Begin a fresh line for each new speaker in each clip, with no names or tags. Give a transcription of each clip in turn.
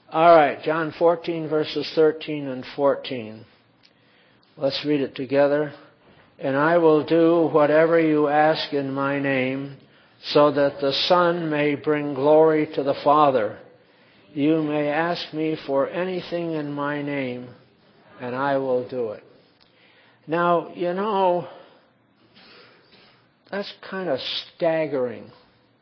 All right, John 14, verses 13 and 14. Let's read it together. And I will do whatever you ask in my name, so that the Son may bring glory to the Father. You may ask me for anything in my name, and I will do it. Now, that's kind of staggering.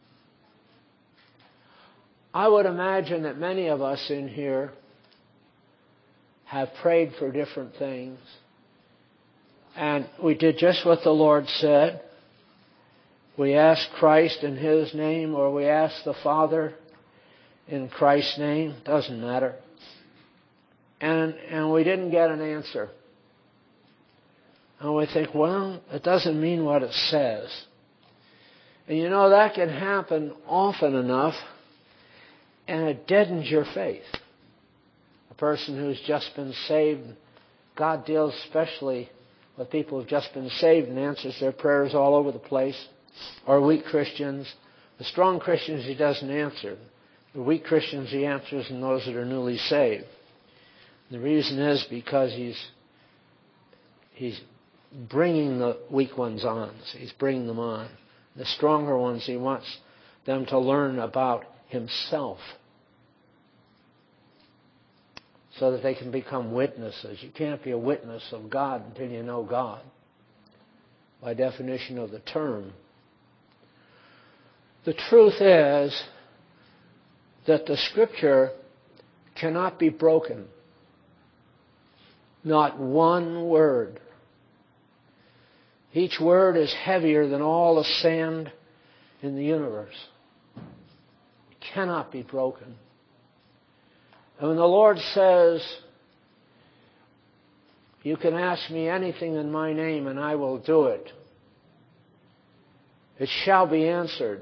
I would imagine that many of us in here have prayed for different things. And we did just what the Lord said. We asked Christ in His name, or we asked the Father in Christ's name. Doesn't matter. And we didn't get an answer. And we think, well, it doesn't mean what it says. And that can happen often enough, and it deadens your faith. A person who's just been saved, God deals especially with people who've just been saved and answers their prayers all over the place. Or weak Christians. The strong Christians He doesn't answer. The weak Christians He answers, and those that are newly saved. The reason is because He's bringing the weak ones on. He's bringing them on. The stronger ones, He wants them to learn about Himself, so that they can become witnesses. You can't be a witness of God until you know God, by definition of the term. The truth is that the Scripture cannot be broken. Not one word. Each word is heavier than all the sand in the universe. It cannot be broken. And when the Lord says, you can ask me anything in my name and I will do it, it shall be answered.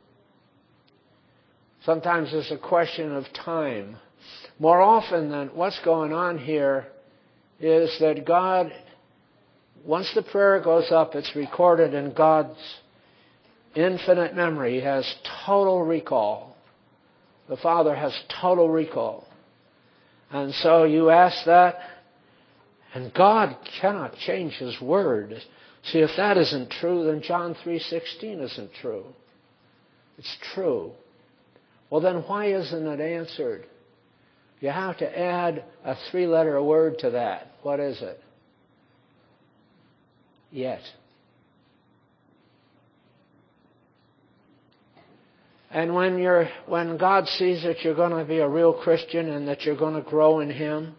Sometimes it's a question of time. More often than what's going on here is that God, once the prayer goes up, it's recorded in God's infinite memory. He has total recall. The Father has total recall. And so you ask that, and God cannot change His word. See, if that isn't true, then John 3:16 isn't true. It's true. Well, then why isn't it answered? You have to add a 3-letter word to that. What is it? Yet. And when God sees that you're going to be a real Christian and that you're going to grow in Him,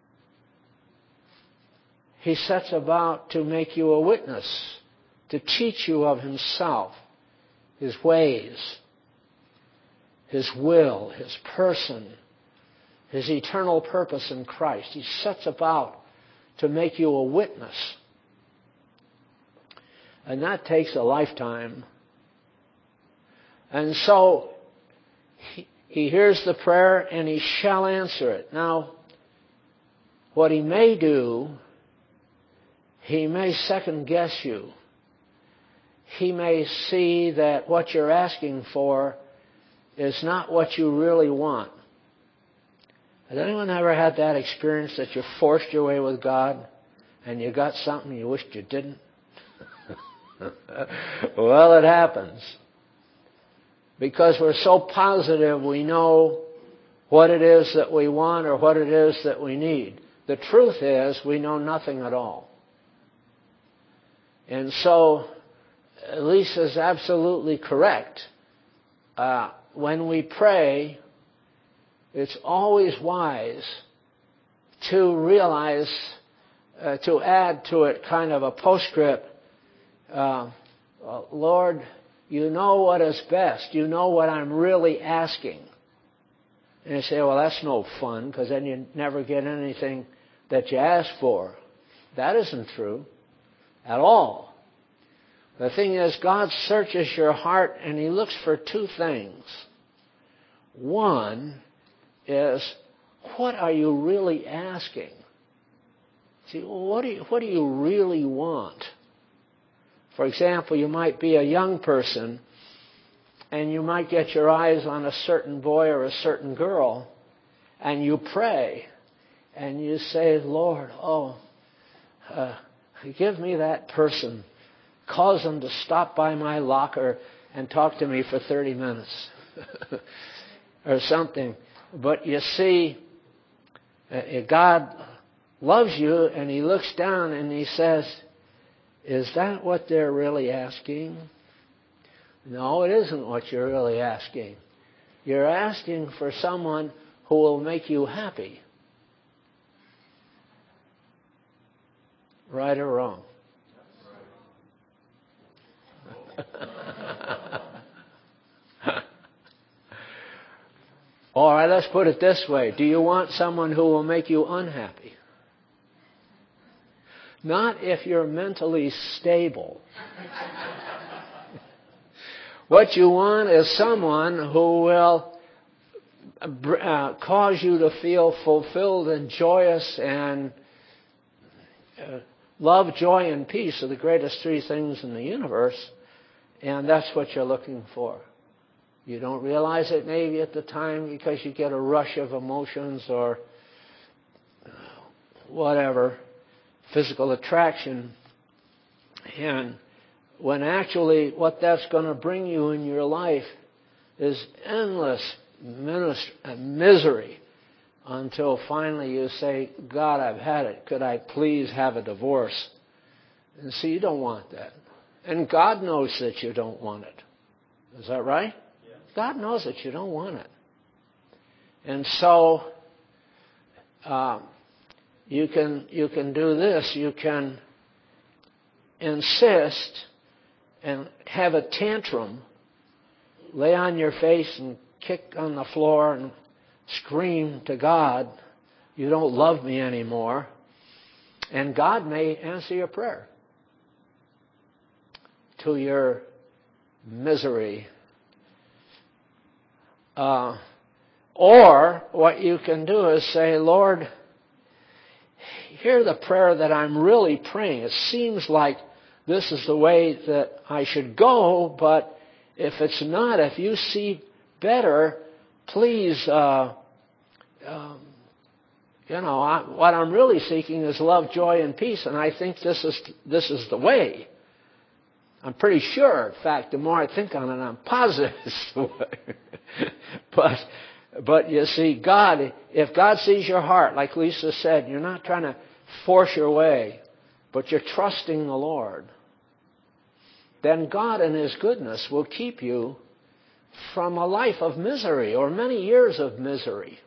He sets about to make you a witness, to teach you of Himself, His ways, His will, His person, His eternal purpose in Christ. He sets about to make you a witness. And that takes a lifetime. And so He hears the prayer and He shall answer it. Now, what He may do, He may second guess you. He may see that what you're asking for is not what you really want. Has anyone ever had that experience that you forced your way with God and you got something you wished you didn't? Well, it happens. Because we're so positive we know what it is that we want or what it is that we need. The truth is we know nothing at all. And so Lisa's absolutely correct. When we pray, it's always wise to realize, to add to it kind of a postscript, Lord, you know what is best. You know what I'm really asking. And you say, well, that's no fun, because then you never get anything that you ask for. That isn't true at all. The thing is, God searches your heart and He looks for 2 things. One is, what are you really asking? See, what do you really want? For example, you might be a young person and you might get your eyes on a certain boy or a certain girl, and you pray, and you say, Lord, give me that person. Cause them to stop by my locker and talk to me for 30 minutes or something. But you see, God loves you, and He looks down and He says, is that what they're really asking? No, it isn't what you're really asking. You're asking for someone who will make you happy. Right or wrong? All right, let's put it this way. Do you want someone who will make you unhappy? Not if you're mentally stable. What you want is someone who will cause you to feel fulfilled and joyous, and love, joy, and peace are the greatest three things in the universe, and that's what you're looking for. You don't realize it maybe at the time because you get a rush of emotions or whatever, physical attraction, and when actually what that's going to bring you in your life is endless misery until finally you say, God, I've had it. Could I please have a divorce? And see, you don't want that. And God knows that you don't want it. Is that right? Yeah. God knows that you don't want it. And so you can do this. You can insist and have a tantrum, lay on your face and kick on the floor and scream to God, you don't love me anymore. And God may answer your prayer to your misery. Or what you can do is say, Lord, hear the prayer that I'm really praying. It seems like this is the way that I should go, but if it's not, if you see better, please, what I'm really seeking is love, joy, and peace, and I think this is the way. I'm pretty sure. In fact, the more I think on it, I'm positive it's the way. But you see, God, if God sees your heart, like Lisa said, you're not trying to force your way, but you're trusting the Lord, then God in His goodness will keep you from a life of misery or many years of misery.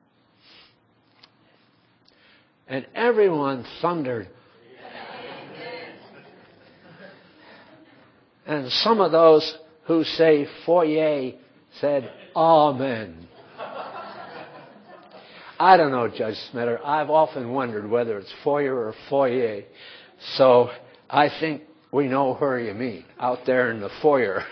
And everyone thundered. And some of those who say foyer said, Amen. I don't know, Judge Smitter. I've often wondered whether it's foyer or foyer. So I think we know where you mean, out there in the foyer.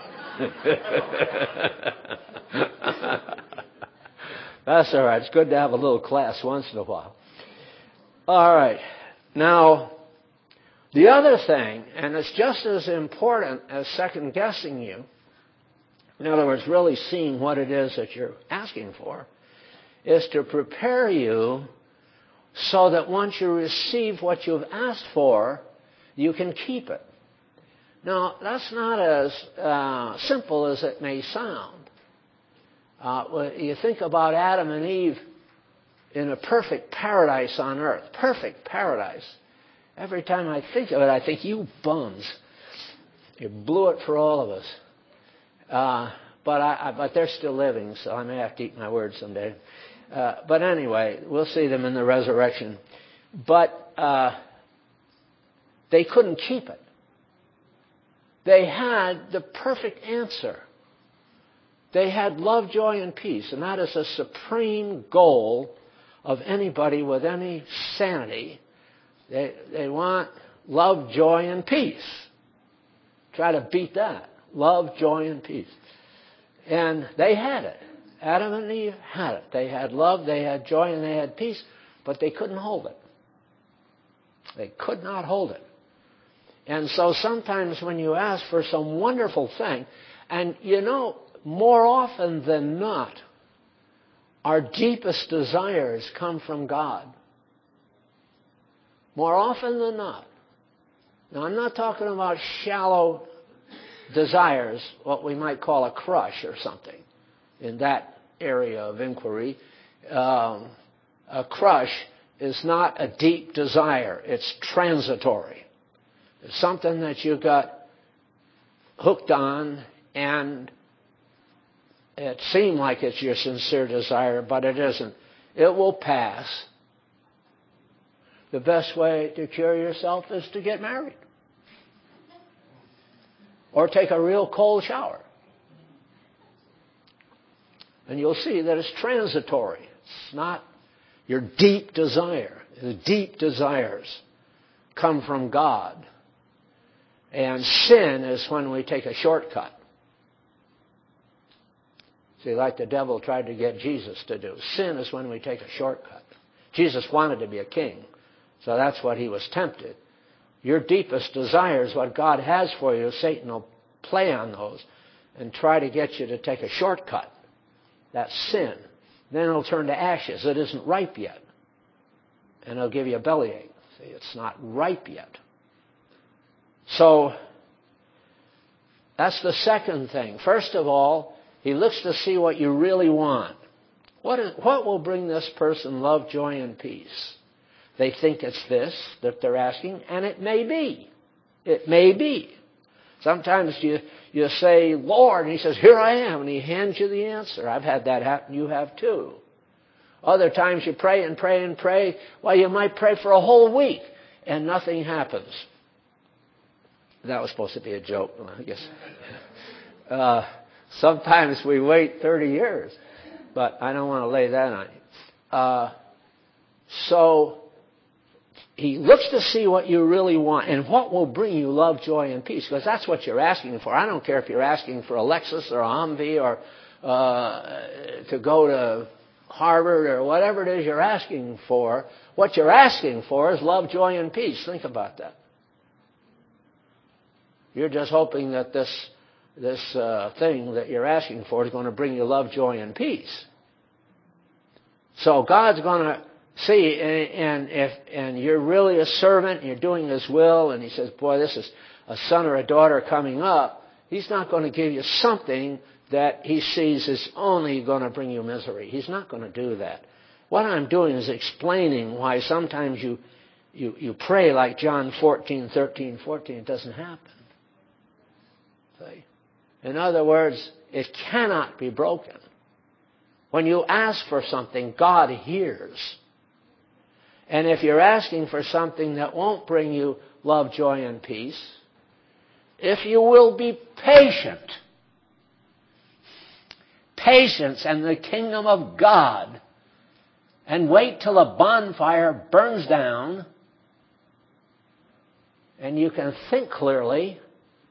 That's all right. It's good to have a little class once in a while. All right. Now, the other thing, and it's just as important as second-guessing you, in other words, really seeing what it is that you're asking for, is to prepare you so that once you receive what you've asked for, you can keep it. Now, that's not as simple as it may sound. You think about Adam and Eve in a perfect paradise on earth. Perfect paradise. Every time I think of it, I think, you bums. You blew it for all of us. But they're still living, so I may have to eat my words someday. But anyway, we'll see them in the resurrection. But they couldn't keep it. They had the perfect answer. They had love, joy, and peace. And that is a supreme goal of anybody with any sanity. They want love, joy, and peace. Try to beat that. Love, joy, and peace. And they had it. Adam and Eve had it. They had love, they had joy, and they had peace, but they couldn't hold it. They could not hold it. And so sometimes when you ask for some wonderful thing, and more often than not, our deepest desires come from God. More often than not. Now, I'm not talking about shallow desires, what we might call a crush or something, in that area of inquiry. A crush is not a deep desire. It's transitory. It's something that you got hooked on, and it seemed like it's your sincere desire, but it isn't. It will pass. The best way to cure yourself is to get married. Or take a real cold shower. And you'll see that it's transitory. It's not your deep desire. The deep desires come from God. And sin is when we take a shortcut. See, like the devil tried to get Jesus to do. Sin is when we take a shortcut. Jesus wanted to be a king, so that's what he was tempted. Your deepest desires, what God has for you, Satan will play on those and try to get you to take a shortcut. That's sin. Then it'll turn to ashes. It isn't ripe yet. And it'll give you a bellyache. See, it's not ripe yet. So, that's the second thing. First of all, he looks to see what you really want. What will bring this person love, joy, and peace? They think it's this that they're asking, and it may be. It may be. Sometimes you say, Lord, and he says, here I am, and he hands you the answer. I've had that happen. You have too. Other times you pray and pray and pray. Well, you might pray for a whole week, and nothing happens. That was supposed to be a joke, I guess. Sometimes we wait 30 years, but I don't want to lay that on you. So he looks to see what you really want and what will bring you love, joy, and peace, because that's what you're asking for. I don't care if you're asking for a Lexus or a Humvee or to go to Harvard or whatever it is you're asking for. What you're asking for is love, joy, and peace. Think about that. You're just hoping that this thing that you're asking for is going to bring you love, joy, and peace. So God's going to see, and you're really a servant, and you're doing His will, and He says, boy, this is a son or a daughter coming up. He's not going to give you something that He sees is only going to bring you misery. He's not going to do that. What I'm doing is explaining why sometimes you pray like John 14:13-14. It doesn't happen. See? In other words, it cannot be broken. When you ask for something, God hears. And if you're asking for something that won't bring you love, joy, and peace, if you will be patient, patience and the kingdom of God, and wait till a bonfire burns down, and you can think clearly,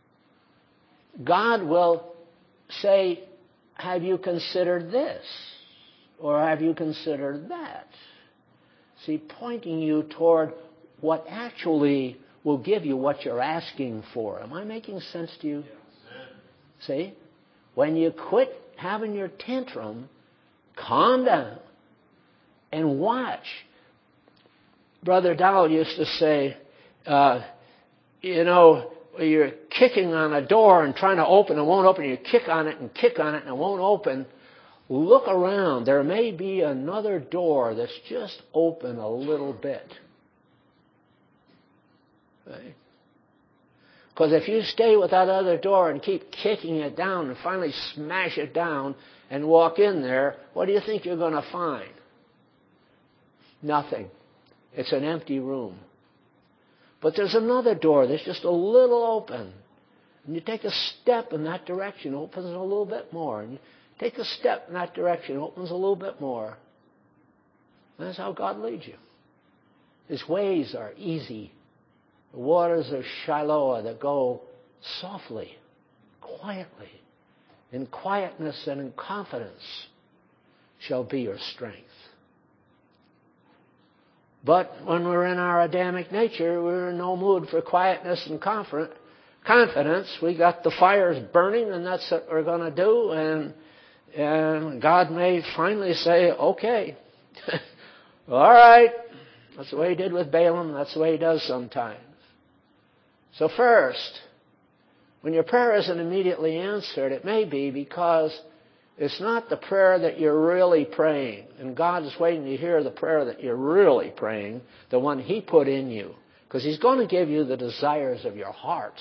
God will say, have you considered this? Or have you considered that? See, pointing you toward what actually will give you what you're asking for. Am I making sense to you? Yes. See? When you quit having your tantrum, calm down and watch. Brother Dowell used to say, you're kicking on a door and trying to open, it won't open. You kick on it and it won't open. Look around. There may be another door that's just open a little bit. Right? Because if you stay with that other door and keep kicking it down and finally smash it down and walk in there, what do you think you're going to find? Nothing. It's an empty room. But there's another door that's just a little open. And you take a step in that direction, it opens a little bit more. And you take a step in that direction, it opens a little bit more. And that's how God leads you. His ways are easy. The waters of Shiloah that go softly, quietly, in quietness and in confidence shall be your strength. But when we're in our Adamic nature, we're in no mood for quietness and confidence. We got the fires burning, and that's what we're going to do. And God may finally say, okay, all right. That's the way he did with Balaam. That's the way he does sometimes. So first, when your prayer isn't immediately answered, it may be because it's not the prayer that you're really praying. And God is waiting to hear the prayer that you're really praying, the one he put in you. Because he's going to give you the desires of your heart.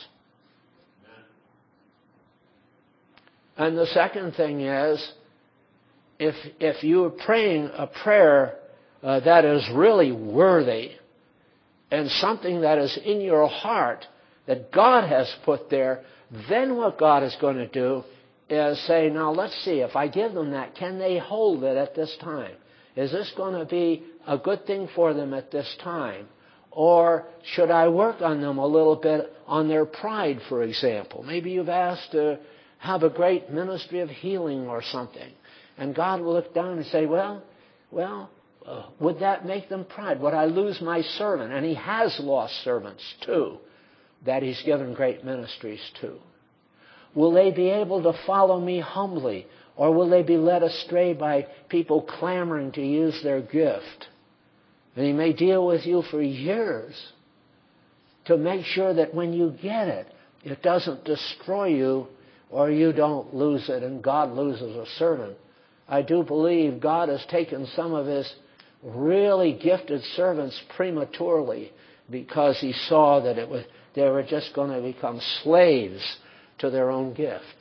And the second thing is, if you're praying a prayer that is really worthy and something that is in your heart that God has put there, then what God is going to do is say, now let's see, if I give them that, can they hold it at this time? Is this going to be a good thing for them at this time? Or should I work on them a little bit on their pride, for example? Maybe you've asked to have a great ministry of healing or something. And God will look down and say, well, would that make them pride? Would I lose my servant? And he has lost servants too, that he's given great ministries to. Will they be able to follow me humbly? Or will they be led astray by people clamoring to use their gift? And he may deal with you for years to make sure that when you get it, it doesn't destroy you or you don't lose it and God loses a servant. I do believe God has taken some of his really gifted servants prematurely because he saw that they were just going to become slaves to their own gift.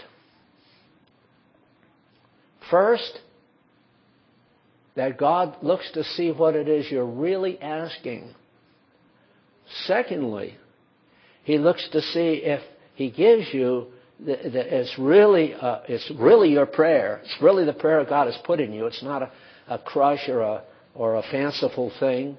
First, that God looks to see what it is you're really asking. Secondly, he looks to see if he gives you it's really your prayer. It's really the prayer God has put in you. It's not a crush or a fanciful thing.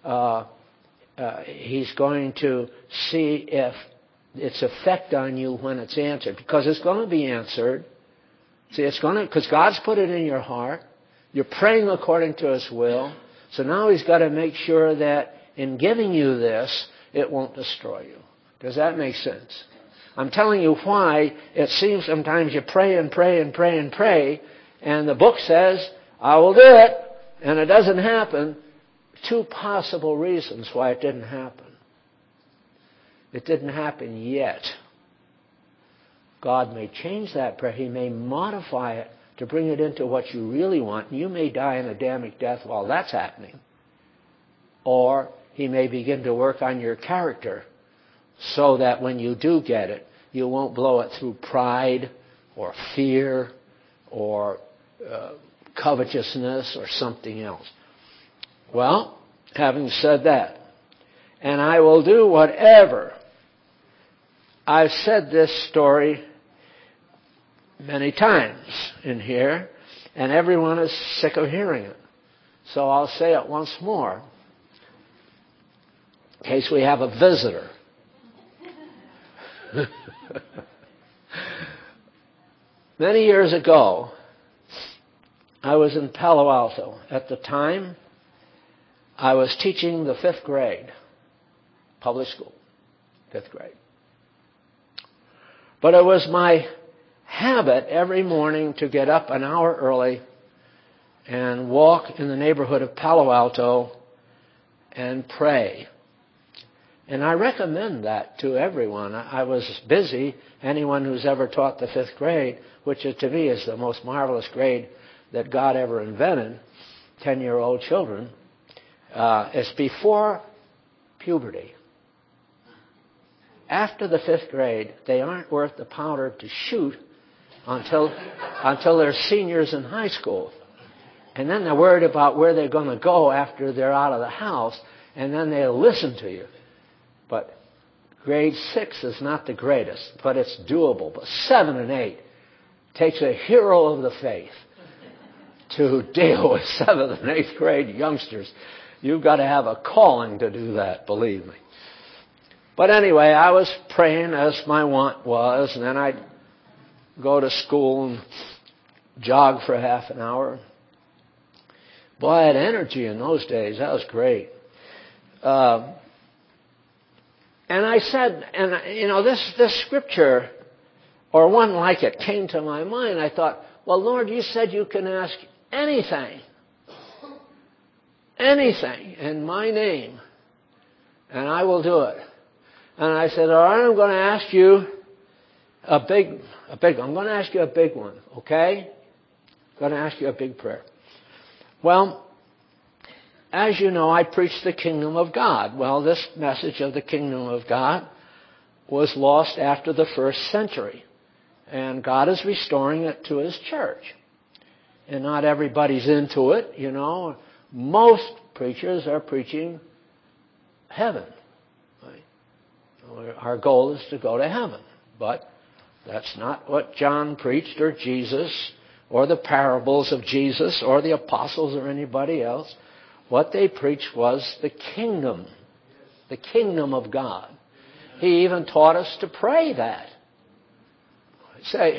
He's going to see if its effect on you when it's answered, because it's going to be answered. See, it's going to, because God's put it in your heart. You're praying according to his will. So now he's got to make sure that in giving you this, it won't destroy you. Does that make sense? I'm telling you why it seems sometimes you pray and pray and pray and pray, and the book says, I will do it, and it doesn't happen. Two possible reasons why it didn't happen. It didn't happen yet. God may change that prayer. He may modify it to bring it into what you really want. You may die an Adamic death while that's happening. Or he may begin to work on your character so that when you do get it, you won't blow it through pride or fear or covetousness or something else. Well, having said that, and I will do whatever. I've said this story many times in here, and everyone is sick of hearing it. So I'll say it once more, in case we have a visitor. Many years ago, I was in Palo Alto. At the time, I was teaching the 5th grade, public school, 5th grade. But it was my habit every morning to get up an hour early and walk in the neighborhood of Palo Alto and pray. And I recommend that to everyone. I was busy. Anyone who's ever taught the 5th grade, which to me is the most marvelous grade that God ever invented, 10-year-old children, it's before puberty. After the 5th grade, they aren't worth the powder to shoot until they're seniors in high school. And then they're worried about where they're going to go after they're out of the house, and then they'll listen to you. But grade 6 is not the greatest, but it's doable. But 7 and 8 takes a hero of the faith to deal with 7th and 8th grade youngsters. You've got to have a calling to do that, believe me. But anyway, I was praying as my wont was, and then I'd go to school and jog for half an hour. Boy, I had energy in those days. That was great. And I said, and you know, this scripture, or one like it, came to my mind. I thought, well, Lord, you said you can ask anything in my name, and I will do it. And I said, all right, I'm going to ask you a big one. I'm going to ask you a big one, okay? I'm going to ask you a big prayer. Well, as you know, I preach the kingdom of God. Well, this message of the kingdom of God was lost after the first century. And God is restoring it to His church. And not everybody's into it, you know. Most preachers are preaching heaven. Right? Our goal is to go to heaven. But that's not what John preached, or Jesus, or the parables of Jesus, or the apostles, or anybody else. What they preached was the kingdom of God. He even taught us to pray that. Say,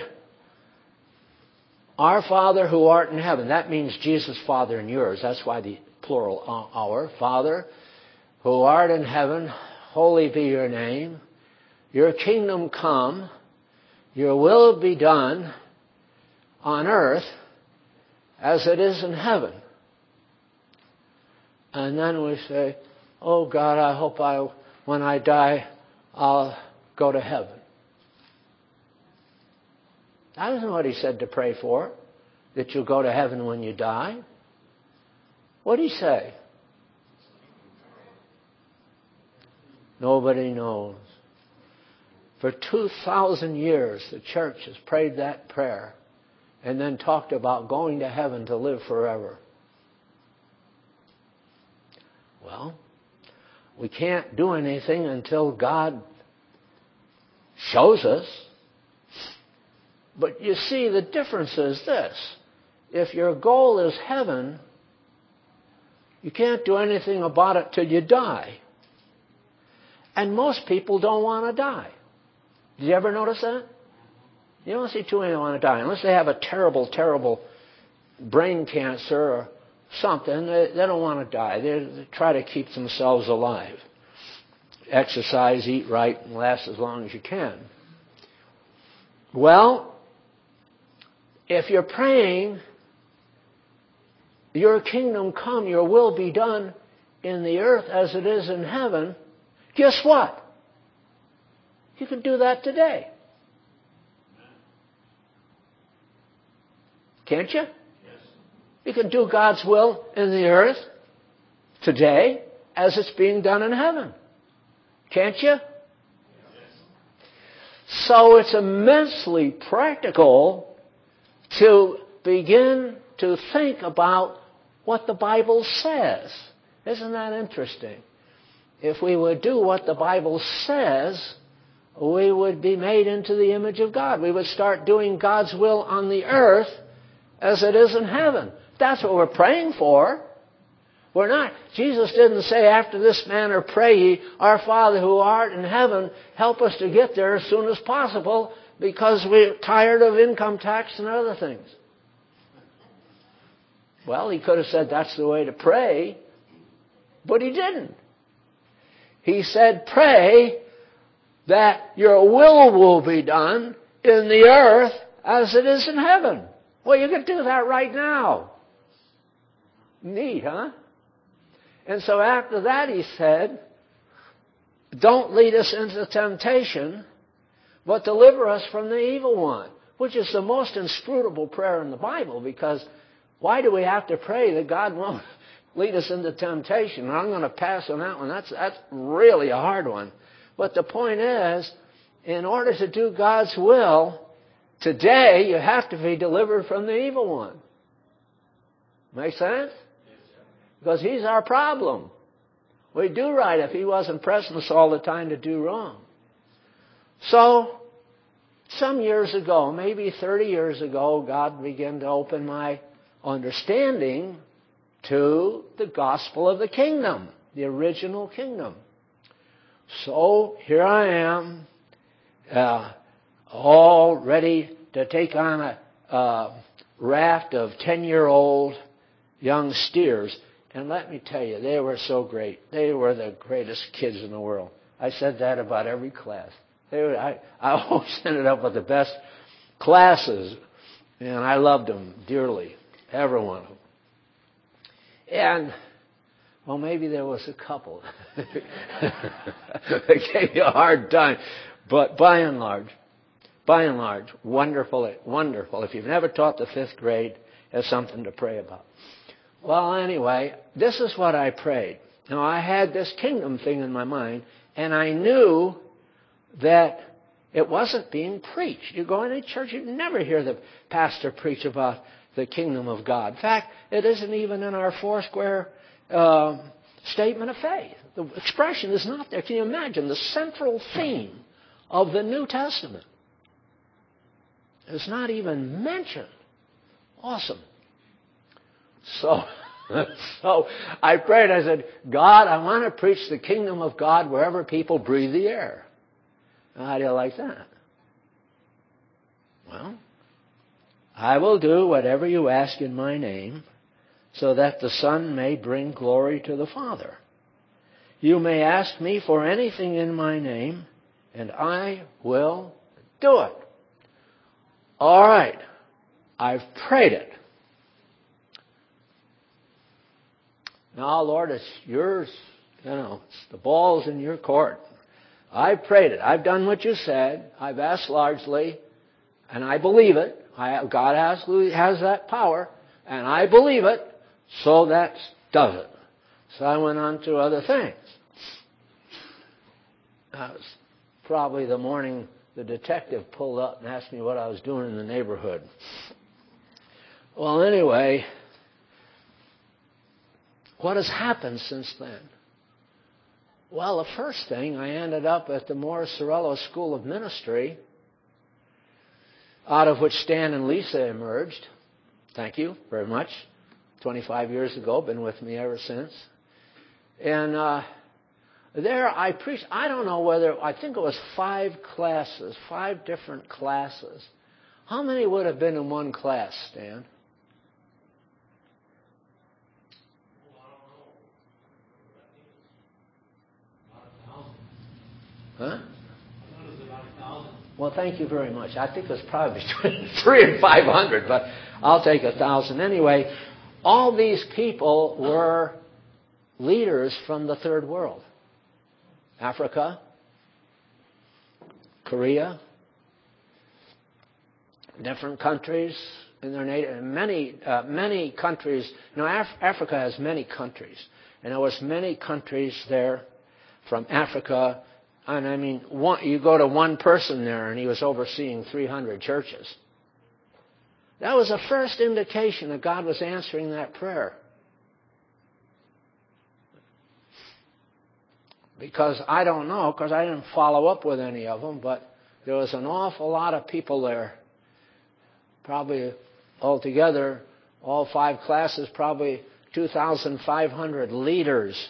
our Father who art in heaven. That means Jesus' Father and yours. That's why the plural, our. Father who art in heaven, holy be your name. Your kingdom come. Your will be done on earth as it is in heaven. And then we say, oh God, I hope when I die, I'll go to heaven. That isn't what He said to pray for, that you'll go to heaven when you die. What did He say? Nobody knows. For 2,000 years, the church has prayed that prayer and then talked about going to heaven to live forever. Well, we can't do anything until God shows us. But you see, the difference is this. If your goal is heaven, you can't do anything about it till you die. And most people don't want to die. Did you ever notice that? You don't see too many want to die. Unless they have a terrible, terrible brain cancer or something, they don't want to die. They try to keep themselves alive. Exercise, eat right, and last as long as you can. Well, if you're praying, your kingdom come, your will be done in the earth as it is in heaven, guess what? You can do that today. Can't you? Yes. You can do God's will in the earth today as it's being done in heaven. Can't you? Yes. So it's immensely practical to begin to think about what the Bible says. Isn't that interesting? If we would do what the Bible says, we would be made into the image of God. We would start doing God's will on the earth as it is in heaven. That's what we're praying for. We're not. Jesus didn't say, after this manner pray ye, our Father who art in heaven, help us to get there as soon as possible because we're tired of income tax and other things. Well, He could have said that's the way to pray, but He didn't. He said, pray that your will be done in the earth as it is in heaven. Well, you can do that right now. Neat, huh? And so after that He said, don't lead us into temptation, but deliver us from the evil one, which is the most inscrutable prayer in the Bible, because why do we have to pray that God won't lead us into temptation? And I'm going to pass on that one. That's really a hard one. But the point is, in order to do God's will, today you have to be delivered from the evil one. Make sense? Because he's our problem. We do right if he wasn't pressing us all the time to do wrong. So, some years ago, maybe 30 years ago, God began to open my understanding to the gospel of the kingdom, the original kingdom. So, here I am, all ready to take on a raft of 10-year-old young steers. And let me tell you, they were so great. They were the greatest kids in the world. I said that about every class. I always ended up with the best classes. And I loved them dearly, every one of them. And, well, maybe there was a couple that gave you a hard time. But by and large, wonderful. If you've never taught the 5th grade, there's something to pray about. Well, anyway, this is what I prayed. Now, I had this kingdom thing in my mind, and I knew that it wasn't being preached. You go into church, you never hear the pastor preach about the kingdom of God. In fact, it isn't even in our Foursquare statement of faith. The expression is not there. Can you imagine the central theme of the New Testament is not even mentioned? Awesome. So I prayed. I said, God, I want to preach the kingdom of God wherever people breathe the air. How do you like that? Well, I will do whatever you ask in my name, so that the Son may bring glory to the Father. You may ask me for anything in my name, and I will do it. All right. I've prayed it. Now, Lord, it's yours. The ball's in your court. I've prayed it. I've done what you said. I've asked largely, and I believe it. God has that power, and I believe it, so that does it. So I went on to other things. That was probably the morning the detective pulled up and asked me what I was doing in the neighborhood. Well, anyway, what has happened since then? Well, the first thing, I ended up at the Morris Cerullo School of Ministry, out of which Stan and Lisa emerged. Thank you very much. 25 years ago, been with me ever since. And there I preached, I think it was 5 classes, 5 different classes. How many would have been in one class, Stan? Huh? Well, thank you very much. I think it was probably between 300 and 500, but I'll take 1,000. Anyway, all these people were leaders from the Third World. Africa, Korea, different countries in their native, many countries. Africa has many countries, and there was many countries there from Africa. And I mean, you go to one person there, and he was overseeing 300 churches. That was the first indication that God was answering that prayer. Because I don't know, because I didn't follow up with any of them, but there was an awful lot of people there. Probably altogether, all 5 classes, probably 2,500 leaders.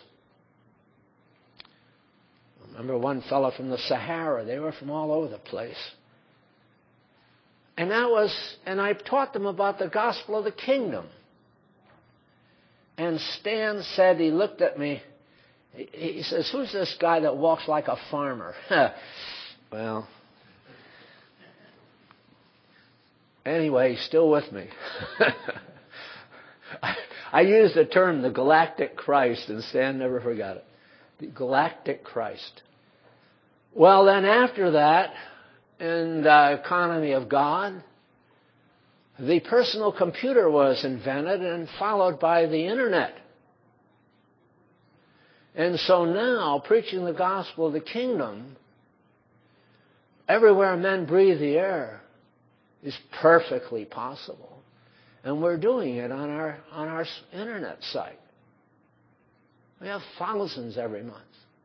I remember one fellow from the Sahara. They were from all over the place. And I taught them about the gospel of the kingdom. And Stan said, he looked at me, he says, who's this guy that walks like a farmer? Well, anyway, he's still with me. I used the term the galactic Christ, and Stan never forgot it. The galactic Christ. Well, then after that, in the economy of God, the personal computer was invented and followed by the internet. And so now, preaching the gospel of the kingdom, everywhere men breathe the air, is perfectly possible. And we're doing it on our internet site. We have thousands every month.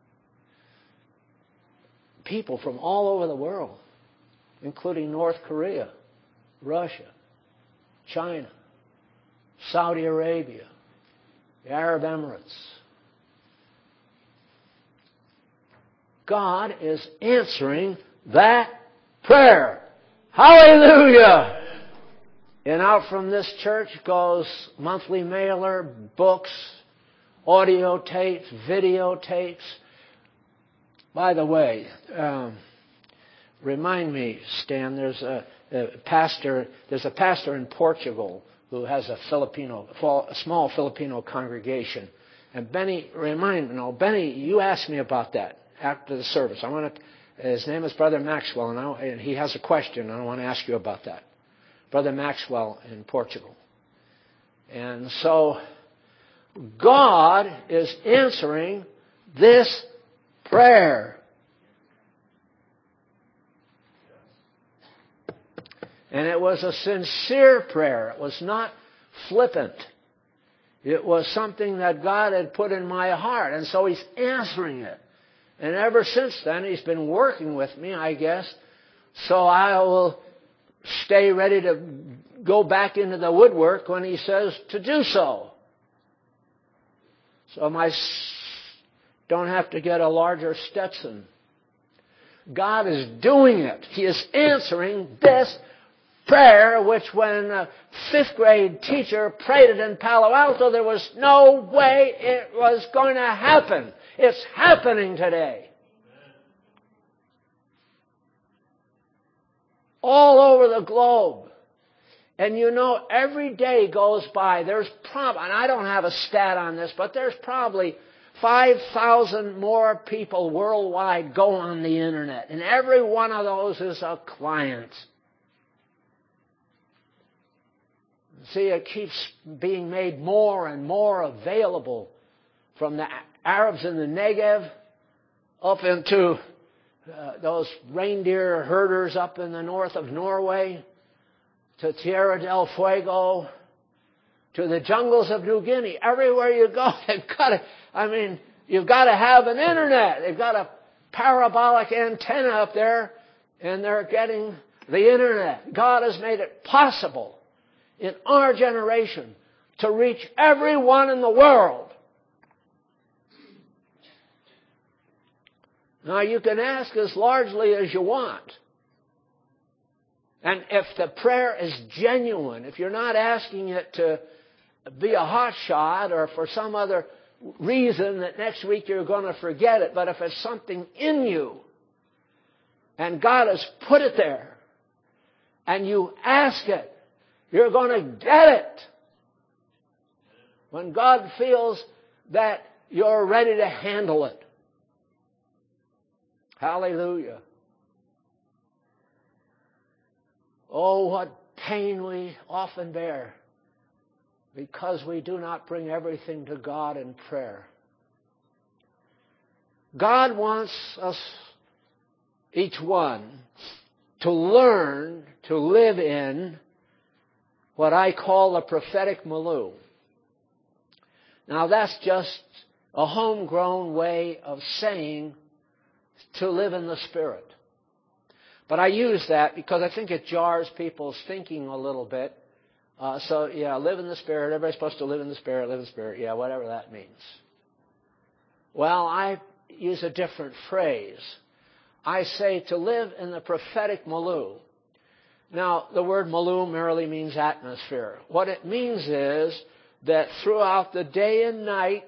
People from all over the world, including North Korea, Russia, China, Saudi Arabia, the Arab Emirates. God is answering that prayer. Hallelujah! And out from this church goes monthly mailer, books, audio tapes, videotapes. By the way, remind me, Stan, there's pastor. There's a pastor in Portugal who has a small Filipino congregation. And Benny, Benny, you asked me about that after the service. His name is Brother Maxwell, and he has a question, and I want to ask you about that. Brother Maxwell in Portugal. And so, God is answering this prayer. And it was a sincere prayer. It was not flippant. It was something that God had put in my heart. And so He's answering it. And ever since then, He's been working with me, I guess. So I will stay ready to go back into the woodwork when He says to do so. So I don't have to get a larger Stetson. God is doing it. He is answering this prayer, which when a 5th grade teacher prayed it in Palo Alto, there was no way it was going to happen. It's happening today. All over the globe. And every day goes by, and I don't have a stat on this, but there's probably 5,000 more people worldwide go on the internet. And every one of those is a client. See, it keeps being made more and more available, from the Arabs in the Negev up into those reindeer herders up in the north of Norway, to Tierra del Fuego, to the jungles of New Guinea. Everywhere you go, you've got to have an internet. They've got a parabolic antenna up there, and they're getting the internet. God has made it possible in our generation to reach everyone in the world. Now, you can ask as largely as you want. And if the prayer is genuine, if you're not asking it to be a hot shot or for some other reason that next week you're going to forget it, but if it's something in you and God has put it there and you ask it, you're going to get it. When God feels that you're ready to handle it. Hallelujah. Oh, what pain we often bear because we do not bring everything to God in prayer. God wants us, each one, to learn to live in what I call the prophetic milieu. Now, that's just a homegrown way of saying to live in the Spirit. But I use that because I think it jars people's thinking a little bit. Live in the Spirit. Everybody's supposed to live in the Spirit, live in the Spirit. Yeah, whatever that means. Well, I use a different phrase. I say to live in the prophetic milieu. Now, the word milieu merely means atmosphere. What it means is that throughout the day and night,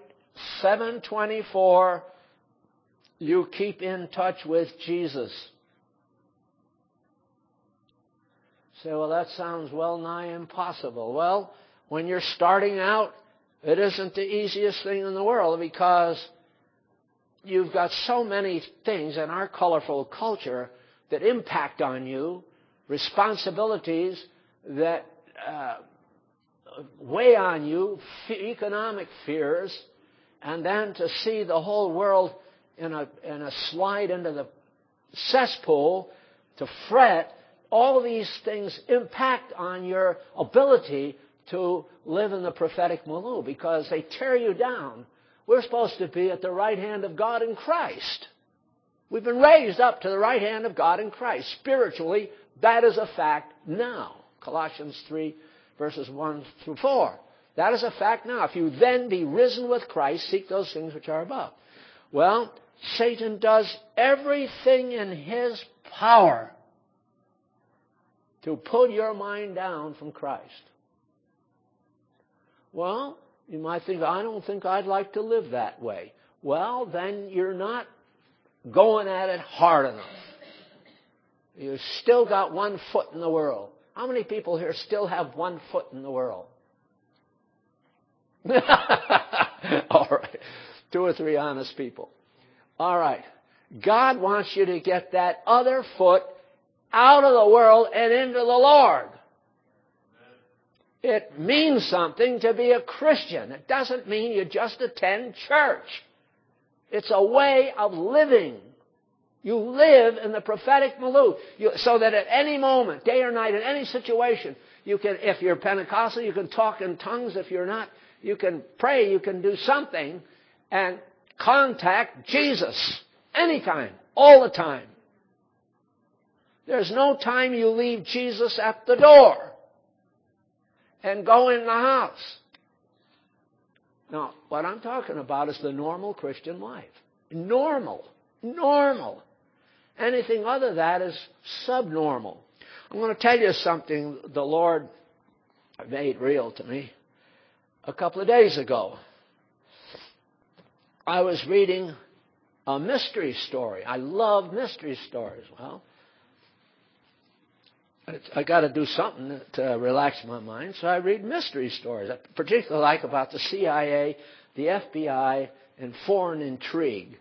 7/24, you keep in touch with Jesus. Say, well, that sounds well nigh impossible. Well, when you're starting out, it isn't the easiest thing in the world because you've got so many things in our colorful culture that impact on you, responsibilities that weigh on you, economic fears, and then to see the whole world in a slide into the cesspool, to fret. All these things impact on your ability to live in the prophetic milieu because they tear you down. We're supposed to be at the right hand of God in Christ. We've been raised up to the right hand of God in Christ. Spiritually, that is a fact now. Colossians 3, verses 1 through 4. That is a fact now. If you then be risen with Christ, seek those things which are above. Well, Satan does everything in his power to put your mind down from Christ. Well, you might think, I don't think I'd like to live that way. Well, then you're not going at it hard enough. You still got one foot in the world. How many people here still have one foot in the world? All right. 2 or 3 honest people. All right. God wants you to get that other foot out of the world and into the Lord. It means something to be a Christian. It doesn't mean you just attend church. It's a way of living. You live in the prophetic milieu, so that at any moment, day or night, in any situation, you can, if you're Pentecostal, you can talk in tongues. If you're not, you can pray, you can do something and contact Jesus anytime, all the time. There's no time you leave Jesus at the door and go in the house. Now, what I'm talking about is the normal Christian life. Normal. Anything other than that is subnormal. I'm going to tell you something the Lord made real to me a couple of days ago. I was reading a mystery story. I love mystery stories. Well, I got to do something to relax my mind, so I read mystery stories. I particularly like about the CIA, the FBI, and foreign intrigue.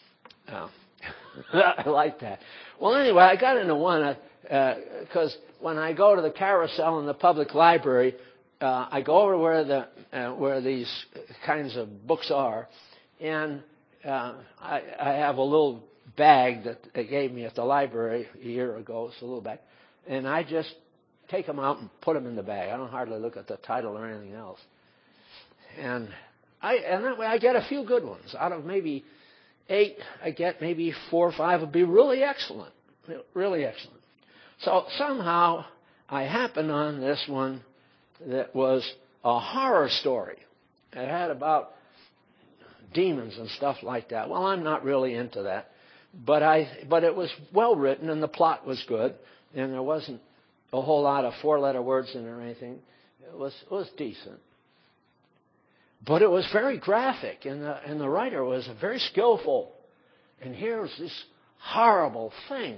I like that. Well, anyway, I got into one because when I go to the carousel in the public library, I go over where these kinds of books are, and I have a little bag that they gave me at the library a year ago. It's a little bag. And I just take them out and put them in the bag. I don't hardly look at the title or anything else. And that way I get a few good ones. Out of maybe 8, I get maybe 4 or 5 would be really excellent. Really excellent. So somehow I happened on this one that was a horror story. It had about demons and stuff like that. Well, I'm not really into that. But it was well written and the plot was good. And there wasn't a whole lot of 4-letter words in it or anything. It was decent. But it was very graphic, and the writer was very skillful. And here was this horrible thing.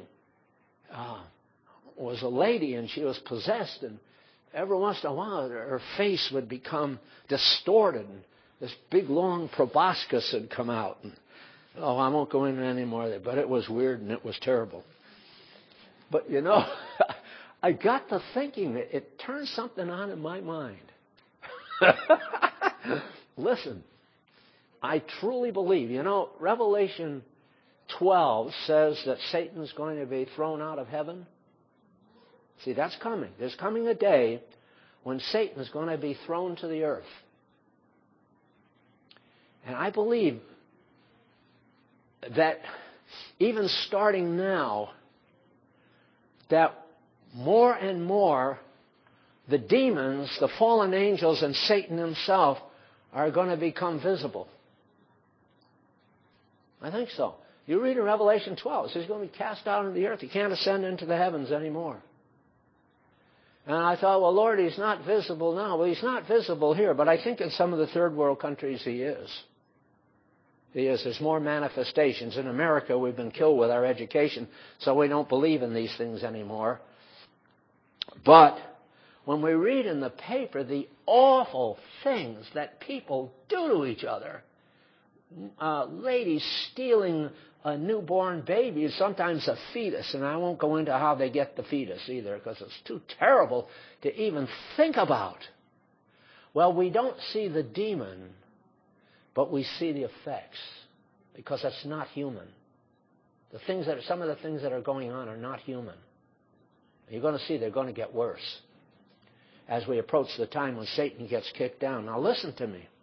It was a lady, and she was possessed, and every once in a while her face would become distorted, and this big long proboscis would come out. And, I won't go into any more of that, but it was weird and it was terrible. But, I got to thinking, it turned something on in my mind. Listen, I truly believe, Revelation 12 says that Satan's going to be thrown out of heaven. See, that's coming. There's coming a day when Satan is going to be thrown to the earth. And I believe that even starting now, that more and more the demons, the fallen angels, and Satan himself are going to become visible. I think so. You read in Revelation 12, it says he's going to be cast out into the earth. He can't ascend into the heavens anymore. And I thought, well, Lord, he's not visible now. Well, he's not visible here, but I think in some of the third world countries he is. He is. There's more manifestations. In America, we've been killed with our education, so we don't believe in these things anymore. But when we read in the paper the awful things that people do to each other, ladies stealing a newborn baby, sometimes a fetus, and I won't go into how they get the fetus either because it's too terrible to even think about. Well, we don't see the demon, but we see the effects because that's not human. Some of the things that are going on are not human. You're going to see they're going to get worse as we approach the time when Satan gets kicked down. Now listen to me.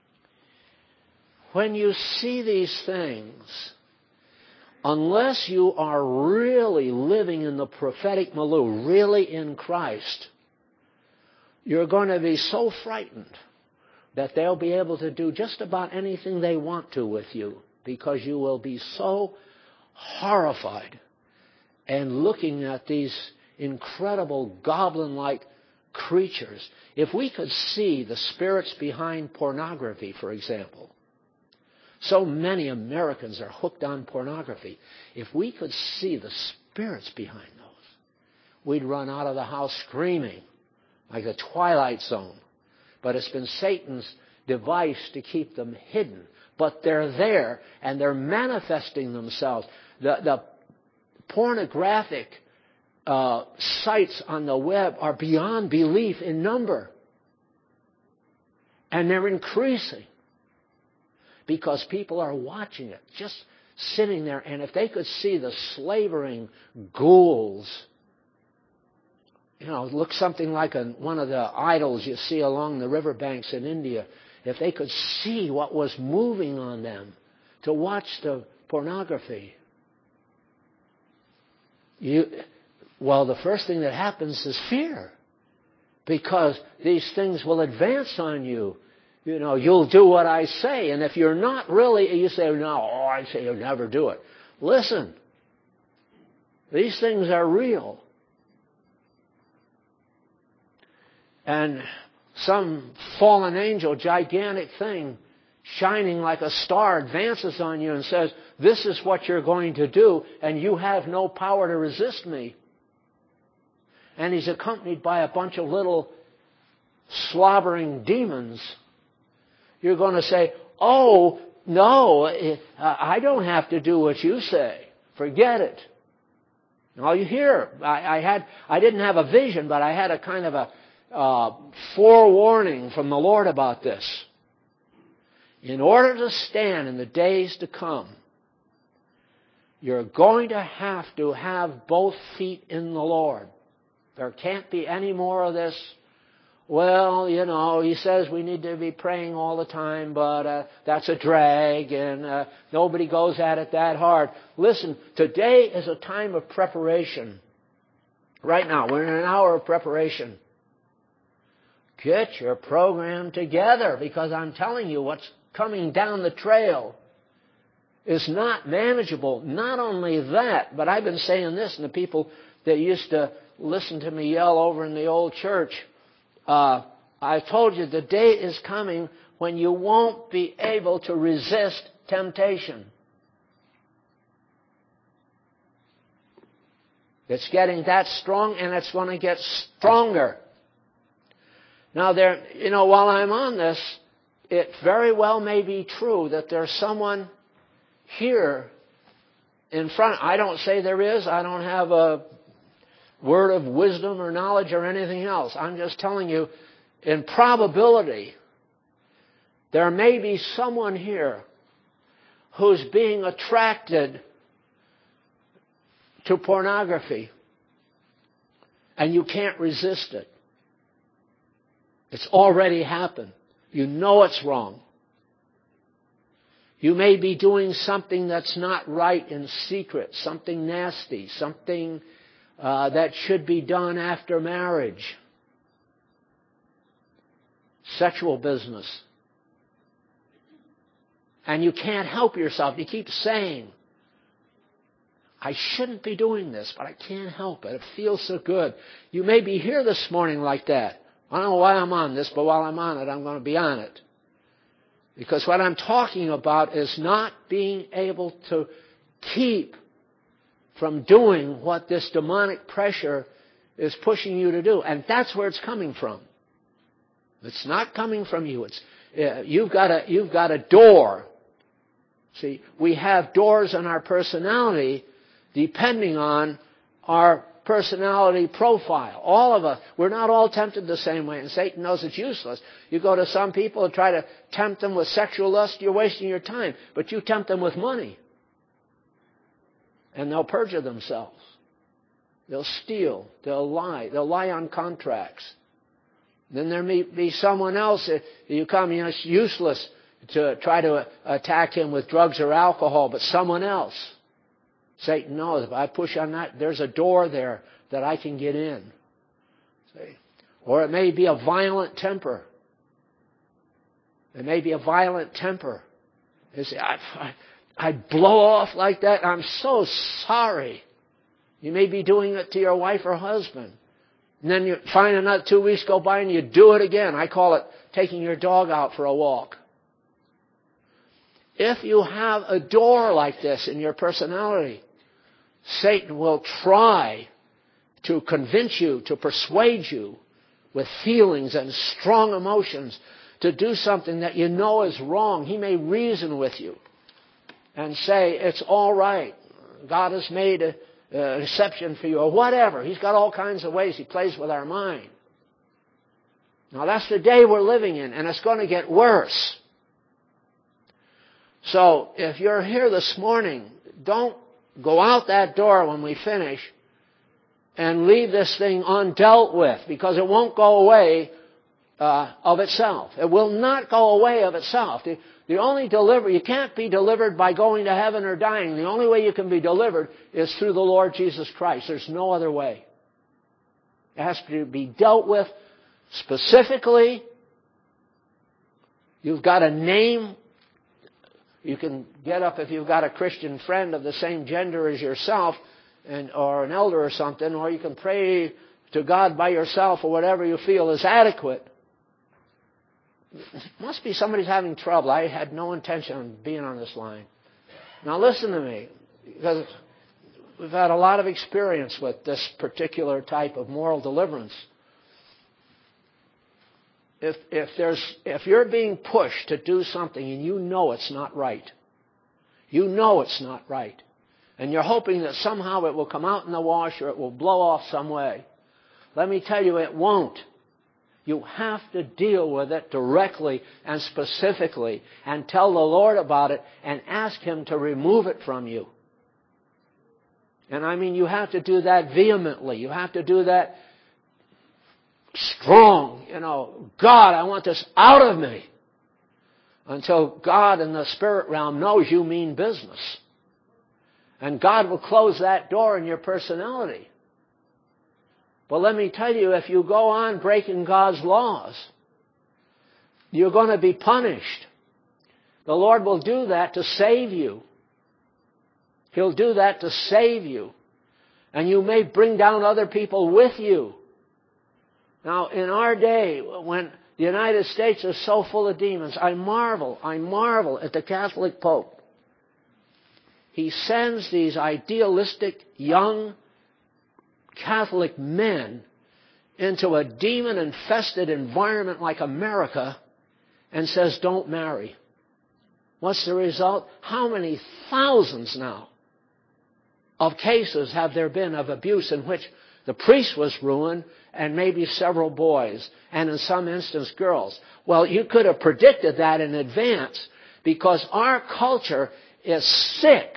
When you see these things, unless you are really living in the prophetic milieu, really in Christ, you're going to be so frightened that they'll be able to do just about anything they want to with you because you will be so horrified and looking at these incredible goblin-like creatures. If we could see the spirits behind pornography, for example, so many Americans are hooked on pornography. If we could see the spirits behind those, we'd run out of the house screaming, like the Twilight Zone. But it's been Satan's device to keep them hidden. But they're there, and they're manifesting themselves. The pornographic sites on the web are beyond belief in number. And they're increasing. Because people are watching it, just sitting there. And if they could see the slavering ghouls, look something like one of the idols you see along the riverbanks in India. If they could see what was moving on them to watch the pornography, the first thing that happens is fear. Because these things will advance on you. You'll do what I say. And if you're not really, you say, I say you'll never do it. Listen. These things are real. And some fallen angel, gigantic thing, shining like a star, advances on you and says, this is what you're going to do, and you have no power to resist me. And he's accompanied by a bunch of little slobbering demons. You're going to say, oh, no, I don't have to do what you say. Forget it. All you hear, I didn't have a vision, but I had a kind of a forewarning from the Lord about this. In order to stand in the days to come, you're going to have both feet in the Lord. There can't be any more of this. Well, he says we need to be praying all the time, but that's a drag, and nobody goes at it that hard. Listen, today is a time of preparation. Right now, we're in an hour of preparation. Get your program together, because I'm telling you what's coming down the trail is not manageable. Not only that, but I've been saying this, and the people that used to listen to me yell over in the old church, I told you the day is coming when you won't be able to resist temptation. It's getting that strong, and it's going to get stronger. Now, while I'm on this, it very well may be true that there's someone here in front. I don't say there is. I don't have a word of wisdom or knowledge or anything else. I'm just telling you, in probability, there may be someone here who's being attracted to pornography, and you can't resist it. It's already happened. You know it's wrong. You may be doing something that's not right in secret, something nasty, something that should be done after marriage. Sexual business. And you can't help yourself. You keep saying, I shouldn't be doing this, but I can't help it. It feels so good. You may be here this morning like that. I don't know why I'm on this, but while I'm on it, I'm going to be on it. Because what I'm talking about is not being able to keep from doing what this demonic pressure is pushing you to do. And that's where it's coming from. It's not coming from you. You've got a door. See, we have doors in our personality depending on our personality profile. All of us, we're not all tempted the same way, and Satan knows it's useless. You go to some people and try to tempt them with sexual lust, you're wasting your time. But you tempt them with money, and they'll perjure themselves. They'll steal. They'll lie. They'll lie on contracts. Then there may be someone else. It's useless to try to attack him with drugs or alcohol, but someone else. Satan knows if I push on that, there's a door there that I can get in. See? Or it may be a violent temper. It may be a violent temper. You say, I'd blow off like that. I'm so sorry. You may be doing it to your wife or husband. And then you find another 2 weeks go by and you do it again. I call it taking your dog out for a walk. If you have a door like this in your personality, Satan will try to convince you, to persuade you with feelings and strong emotions to do something that you know is wrong. He may reason with you and say, it's all right. God has made an exception for you, or whatever. He's got all kinds of ways He plays with our mind. Now, that's the day we're living in, and it's going to get worse. So, if you're here this morning, don't go out that door when we finish and leave this thing undealt with, because it won't go away of itself. It will not go away of itself. The only delivery, you can't be delivered by going to heaven or dying. The only way you can be delivered is through the Lord Jesus Christ. There's no other way. It has to be dealt with specifically. You've got a name. You can get up if you've got a Christian friend of the same gender as yourself, or an elder or something, or you can pray to God by yourself or whatever you feel is adequate. Must be somebody's having trouble. I had no intention of being on this line. Now listen to me, because we've had a lot of experience with this particular type of moral deliverance. If you're being pushed to do something and you know it's not right, and you're hoping that somehow it will come out in the wash or it will blow off some way, let me tell you, it won't. You have to deal with it directly and specifically and tell the Lord about it and ask Him to remove it from you. And I mean, you have to do that vehemently. You have to do that strong. God, I want this out of me. Until God in the spirit realm knows you mean business. And God will close that door in your personality. But let me tell you, if you go on breaking God's laws, you're going to be punished. The Lord will do that to save you. He'll do that to save you. And you may bring down other people with you. Now, in our day, when the United States is so full of demons, I marvel at the Catholic Pope. He sends these idealistic young Catholic men into a demon-infested environment like America and says, don't marry. What's the result? How many thousands now of cases have there been of abuse in which the priest was ruined and maybe several boys, and in some instances girls? Well, you could have predicted that in advance, because our culture is sick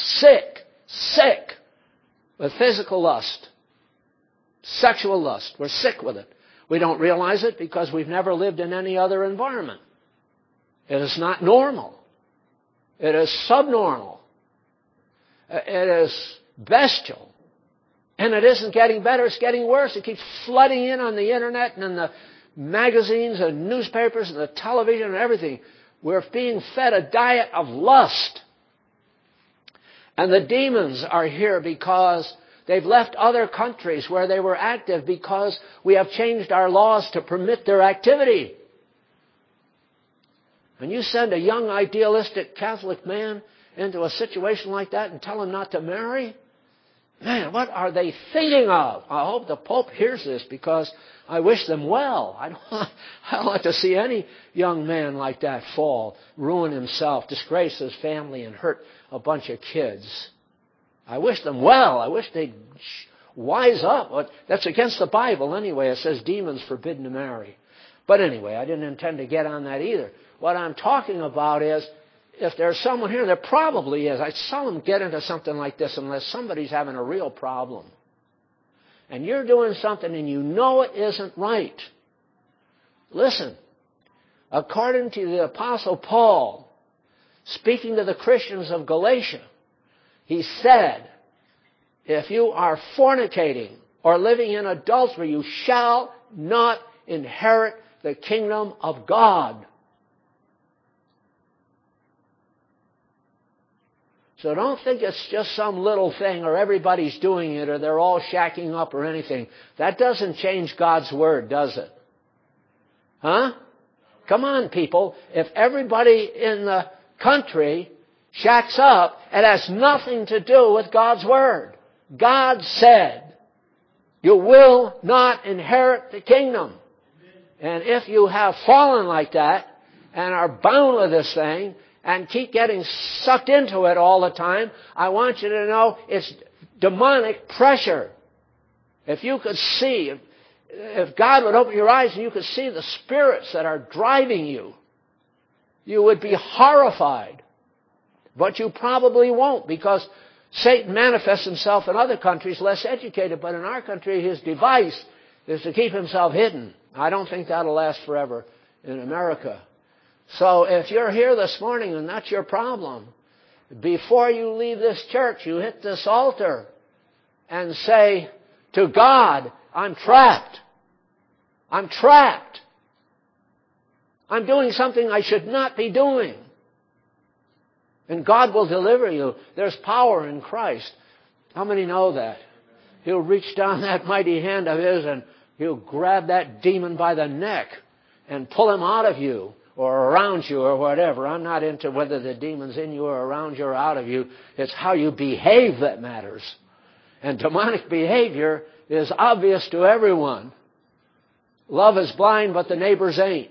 with physical lust. Sexual lust. We're sick with it. We don't realize it because we've never lived in any other environment. It is not normal. It is subnormal. It is bestial. And it isn't getting better, it's getting worse. It keeps flooding in on the internet and in the magazines and newspapers and the television and everything. We're being fed a diet of lust. And the demons are here because they've left other countries where they were active, because we have changed our laws to permit their activity. And you send a young, idealistic Catholic man into a situation like that and tell him not to marry? Man, what are they thinking of? I hope the Pope hears this, because I wish them well. I don't like to see any young man like that fall, ruin himself, disgrace his family, and hurt a bunch of kids. I wish them well. I wish they'd wise up. That's against the Bible anyway. It says demons forbidden to marry. But anyway, I didn't intend to get on that either. What I'm talking about is, if there's someone here, there probably is. I seldom get into something like this unless somebody's having a real problem. And you're doing something and you know it isn't right. Listen, according to the Apostle Paul, speaking to the Christians of Galatia, he said, if you are fornicating or living in adultery, you shall not inherit the kingdom of God. So don't think it's just some little thing, or everybody's doing it, or they're all shacking up or anything. That doesn't change God's word, does it? Huh? Come on, people. If everybody in the country shacks up, it has nothing to do with God's word. God said, You will not inherit the kingdom. And if you have fallen like that and are bound with this thing and keep getting sucked into it all the time, I want you to know it's demonic pressure. If you could see, if God would open your eyes and you could see the spirits that are driving you, you would be horrified. But you probably won't, because Satan manifests himself in other countries less educated, but in our country his device is to keep himself hidden. I don't think that'll last forever in America. So if you're here this morning and that's your problem, before you leave this church, you hit this altar and say to God, I'm trapped. I'm trapped. I'm doing something I should not be doing. And God will deliver you. There's power in Christ. How many know that? He'll reach down that mighty hand of His and He'll grab that demon by the neck and pull him out of you or around you or whatever. I'm not into whether the demon's in you or around you or out of you. It's how you behave that matters. And demonic behavior is obvious to everyone. Love is blind, but the neighbors ain't.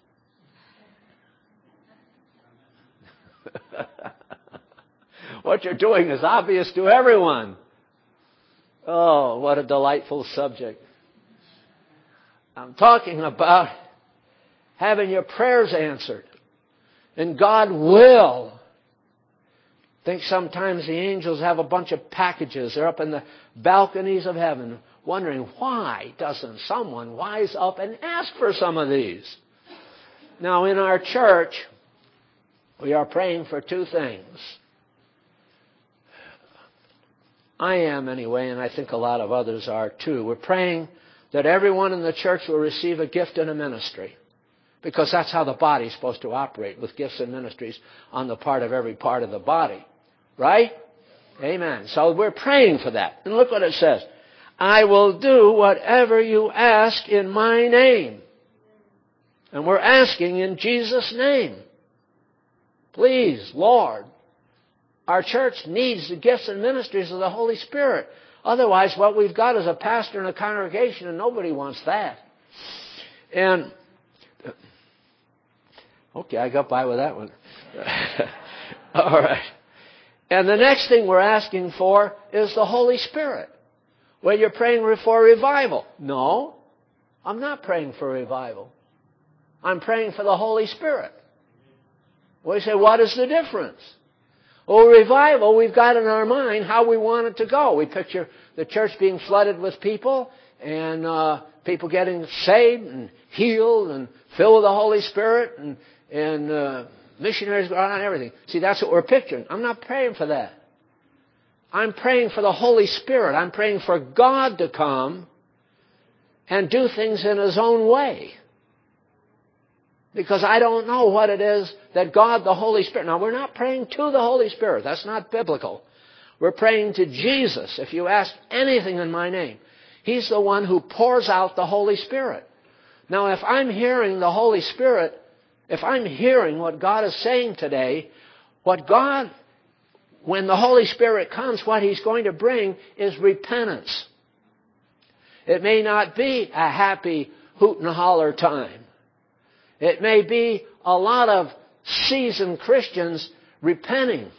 What you're doing is obvious to everyone. Oh, what a delightful subject. I'm talking about having your prayers answered. And God will. I think sometimes the angels have a bunch of packages. They're up in the balconies of heaven wondering, why doesn't someone wise up and ask for some of these? Now, in our church, we are praying for two things. I am anyway, and I think a lot of others are too. We're praying that everyone in the church will receive a gift and a ministry. Because that's how the body's supposed to operate, with gifts and ministries on the part of every part of the body. Right? Amen. So we're praying for that. And look what it says. I will do whatever you ask in my name. And we're asking in Jesus' name. Please, Lord. Our church needs the gifts and ministries of the Holy Spirit. Otherwise, what we've got is a pastor and a congregation, and nobody wants that. And, okay, I got by with that one. All right. And the next thing we're asking for is the Holy Spirit. Well, you're praying for revival. No, I'm not praying for revival. I'm praying for the Holy Spirit. Well, you say, what is the difference? Well, revival, we've got in our mind how we want it to go. We picture the church being flooded with people and people getting saved and healed and filled with the Holy Spirit and missionaries going on and everything. See, that's what we're picturing. I'm not praying for that. I'm praying for the Holy Spirit. I'm praying for God to come and do things in His own way. Because I don't know what it is that God, the Holy Spirit... Now, we're not praying to the Holy Spirit. That's not biblical. We're praying to Jesus. If you ask anything in my name, He's the one who pours out the Holy Spirit. Now, if I'm hearing the Holy Spirit, if I'm hearing what God is saying today, when the Holy Spirit comes, what He's going to bring is repentance. It may not be a happy hoot and holler time. It may be a lot of seasoned Christians repenting.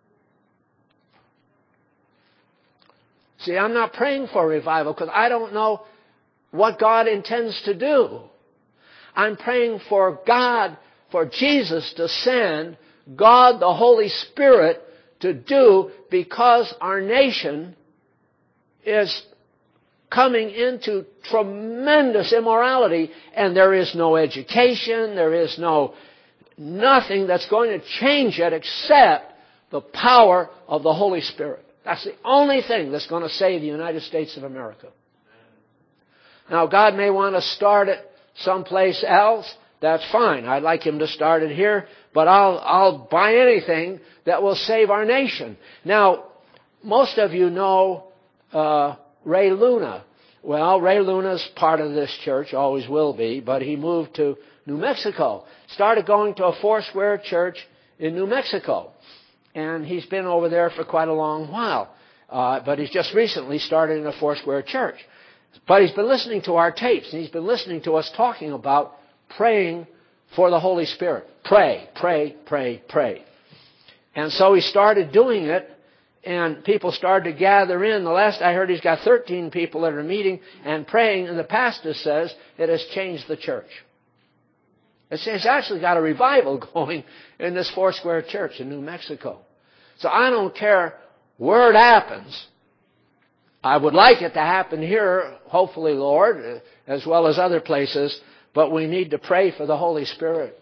See, I'm not praying for revival because I don't know what God intends to do. I'm praying for God, for Jesus to send God, the Holy Spirit, to do, because our nation is coming into tremendous immorality, and there is no education, there is nothing that's going to change it except the power of the Holy Spirit. That's the only thing that's going to save the United States of America. Now, God may want to start it someplace else. That's fine. I'd like Him to start it here, but I'll buy anything that will save our nation. Now, most of you know Ray Luna. Well, Ray Luna's part of this church, always will be, but he moved to New Mexico. Started going to a Foursquare church in New Mexico. And he's been over there for quite a long while. But he's just recently started in a Foursquare church. But he's been listening to our tapes, and he's been listening to us talking about praying for the Holy Spirit. Pray, pray, pray, pray. And so he started doing it, and people started to gather in. The last I heard, he's got 13 people that are meeting and praying, and the pastor says it has changed the church. It's actually got a revival going in this Foursquare church in New Mexico. So I don't care where it happens. I would like it to happen here, hopefully, Lord, as well as other places, but we need to pray for the Holy Spirit.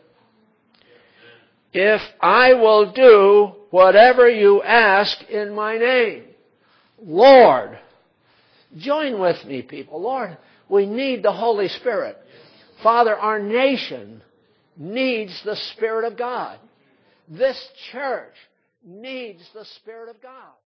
If I will do whatever you ask in my name, Lord, join with me, people. Lord, we need the Holy Spirit. Father, our nation needs the Spirit of God. This church needs the Spirit of God.